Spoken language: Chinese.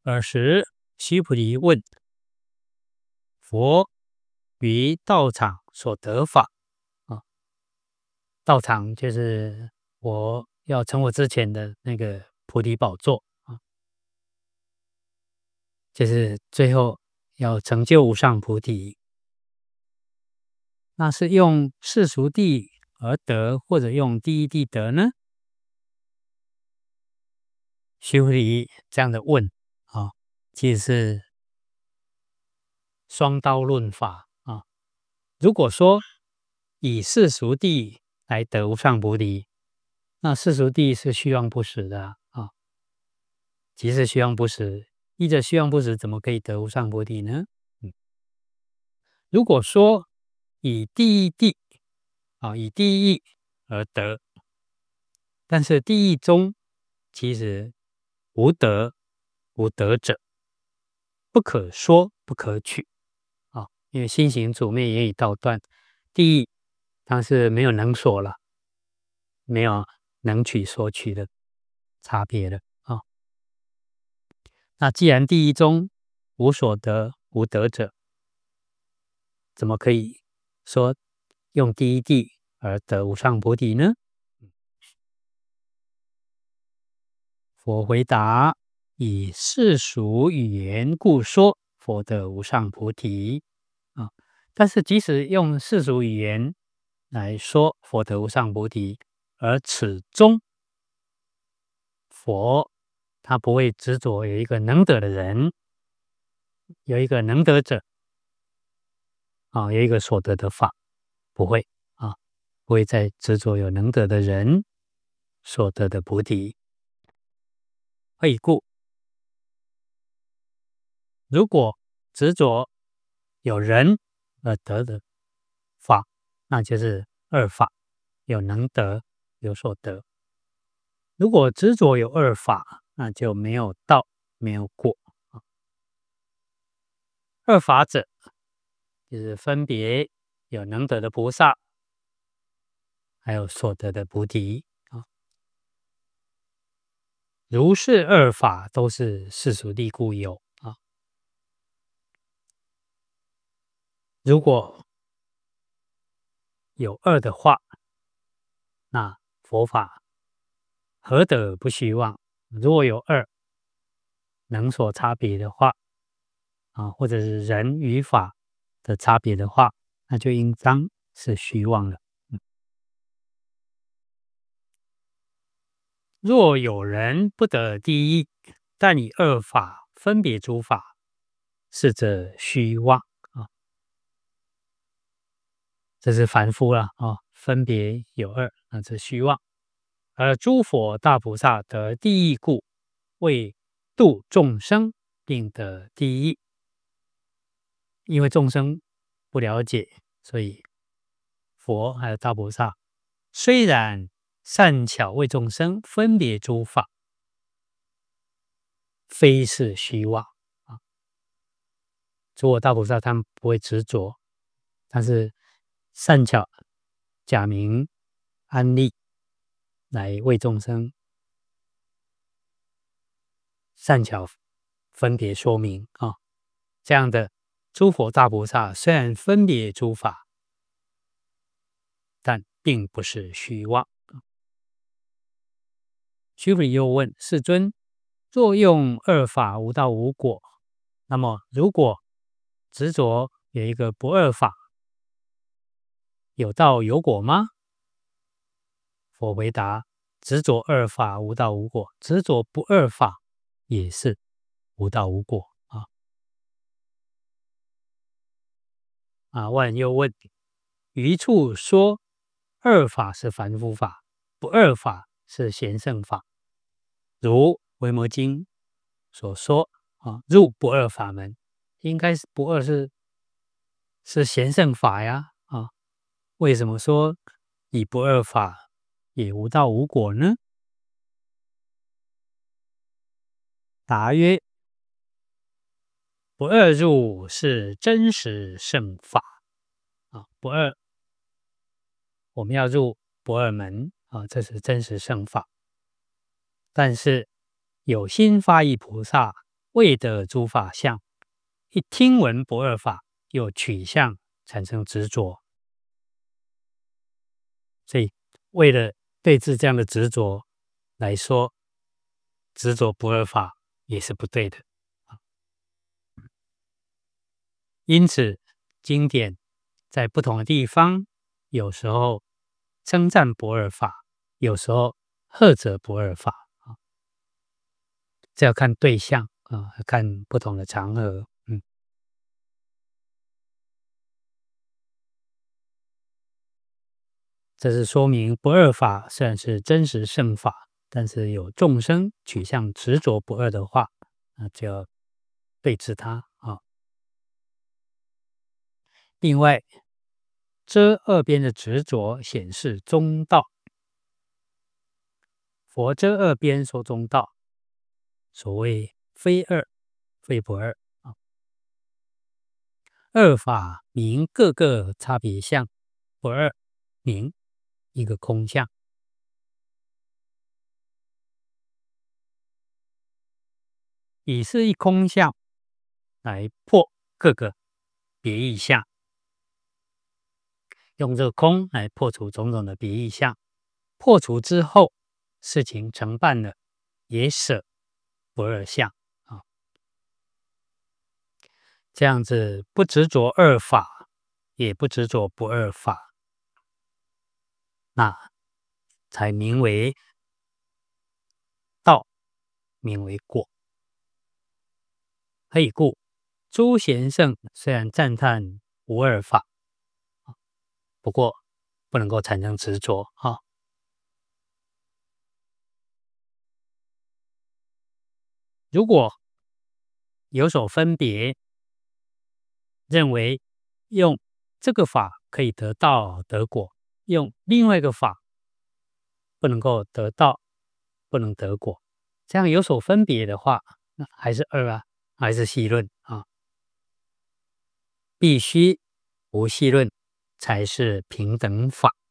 尔时，须菩提问：佛于道场所得法道场就是我要成我之前的那个菩提宝座就是最后要成就无上菩提。那是用世俗谛而得，或者用第一谛得呢？须菩提这样的问其实是双刀论法如果说以世俗谛来得无上菩提，那世俗谛是虚妄不实的即是虚妄不实，依着虚妄不实，怎么可以得无上菩提呢？如果说以第一谛以第一义而得，但是第一中其实无得者，不可说不可取因为心行主灭言语道断，第一它是没有能所了，没有能取所取的差别了那既然第一中无所得无得者，怎么可以说用第一谛而得无上菩提呢？佛回答：以世俗语言故说，佛得无上菩提但是即使用世俗语言来说佛得无上菩提，而此中佛他不会执着有一个能得的人，有一个能得者有一个所得的法，不会不会再执着有能得的人所得的菩提。何以故？如果执着有人而得的法，那就是二法，有能得有所得。如果执着有二法，那就没有道没有果二法者就是分别有能得的菩萨，还有所得的菩提如是二法都是世俗谛故有如果有二的话，那佛法何得不虚妄？如果有二能所差别的话或者是人与法的差别的话，那就应当是虚妄了。若有人不得第一，但以二法分别诸法，是则虚妄这是凡夫了分别有二，那是虚妄。而诸佛大菩萨得第一故，为度众生，并得第一。因为众生不了解，所以佛还有大菩萨虽然善巧为众生分别诸法，非是虚妄诸佛大菩萨他们不会执着，但是善巧假名安利来为众生善巧分别说明这样的诸佛大菩萨虽然分别诸法，但并不是虚妄。须菩提又问世尊：若用二法无道无果，那么如果执着有一个不二法，有道有果吗？佛回答：执着二法无道无果，执着不二法也是无道无果万又问：余处说二法是凡夫法，不二法是贤圣法，如维摩经所说入不二法门，应该是不二是贤圣法呀为什么说以不二法也无道无果呢？答曰：不二入是真实圣法不二我们要入不二门这是真实圣法。但是有心发意菩萨谓得诸法相，一听闻不二法，又取相产生执着。所以为了对治这样的执着来说，执着不二法也是不对的。因此经典在不同的地方，有时候称赞不二法，有时候呵责不二法，这要看对象看不同的场合。这是说明不二法虽然是真实圣法，但是有众生取向执着不二的话，那就要对治它啊。另外，遮二边的执着显示中道。佛遮二边说中道，所谓非二，非不二啊。二法名各个差别相，不二名一个空相。以是一空相来破各个别异相，用这个空来破除种种的别异相。破除之后，事情成办了，也舍不二相啊。这样子不执着二法，也不执着不二法，那才名为道，名为果。何以故？诸贤圣虽然赞叹无二法，不过不能够产生执着啊。如果有所分别，认为用这个法可以得道得果，用另外一个法不能够得道，不能得果，这样有所分别的话，那还是二啊，还是细论啊。必须无细论才是平等法。